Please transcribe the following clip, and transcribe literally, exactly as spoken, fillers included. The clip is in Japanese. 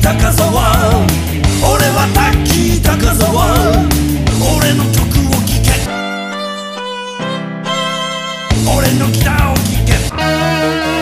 高沢、俺はタッキー高沢、俺の曲を聴け、俺のギターを聴け。